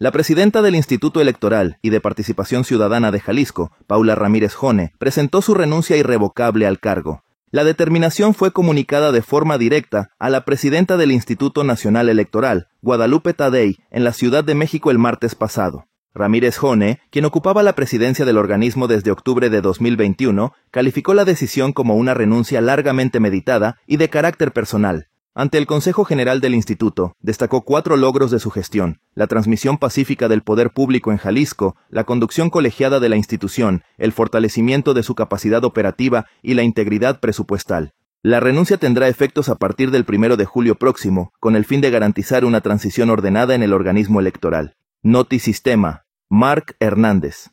La presidenta del Instituto Electoral y de Participación Ciudadana de Jalisco, Paula Ramírez Jone, presentó su renuncia irrevocable al cargo. La determinación fue comunicada de forma directa a la presidenta del Instituto Nacional Electoral, Guadalupe Tadei, en la Ciudad de México el martes pasado. Ramírez Jone, quien ocupaba la presidencia del organismo desde octubre de 2021, calificó la decisión como una renuncia largamente meditada y de carácter personal. Ante el Consejo General del Instituto, destacó 4 logros de su gestión: la transmisión pacífica del poder público en Jalisco, la conducción colegiada de la institución, el fortalecimiento de su capacidad operativa y la integridad presupuestal. La renuncia tendrá efectos a partir del 1 de julio próximo, con el fin de garantizar una transición ordenada en el organismo electoral. Notisistema. Marc Hernández.